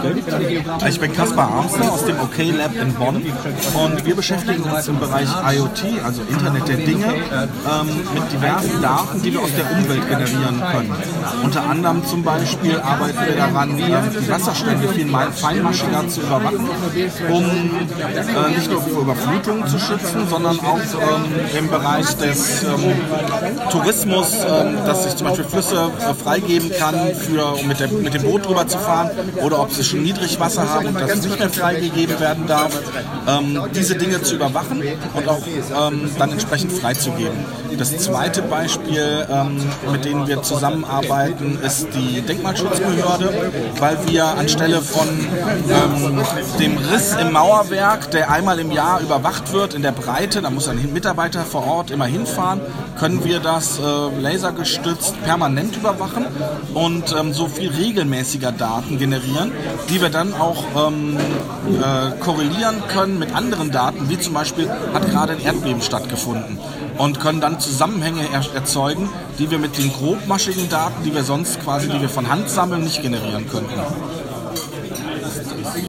Ich bin Kaspar Armster aus dem OK Lab in Bonn und wir beschäftigen uns im Bereich IoT, also Internet der Dinge, mit diversen Daten, die wir aus der Umwelt generieren können. Unter anderem zum Beispiel arbeiten wir daran, die Wasserstände viel feinmaschiger zu überwachen, um nicht nur vor Überflutungen zu schützen, sondern auch im Bereich des Tourismus, dass ich zum Beispiel Flüsse freigeben kann, um mit dem Boot drüber zu fahren, oder ob sie schon Niedrigwasser haben und das nicht mehr freigegeben werden darf, diese Dinge zu überwachen und auch dann entsprechend freizugeben. Das zweite Beispiel, mit dem wir zusammenarbeiten, ist die Denkmalschutzbehörde, weil wir anstelle von dem Riss im Mauerwerk, der einmal im Jahr überwacht wird in der Breite, da muss ein Mitarbeiter vor Ort immer hinfahren, können wir das lasergestützt permanent überwachen und so viel regelmäßiger Daten generieren, die wir dann auch korrelieren können mit anderen Daten, wie zum Beispiel hat gerade ein Erdbeben stattgefunden, und können dann Zusammenhänge erzeugen, die wir mit den grobmaschigen Daten, die wir sonst quasi, die wir von Hand sammeln, nicht generieren könnten.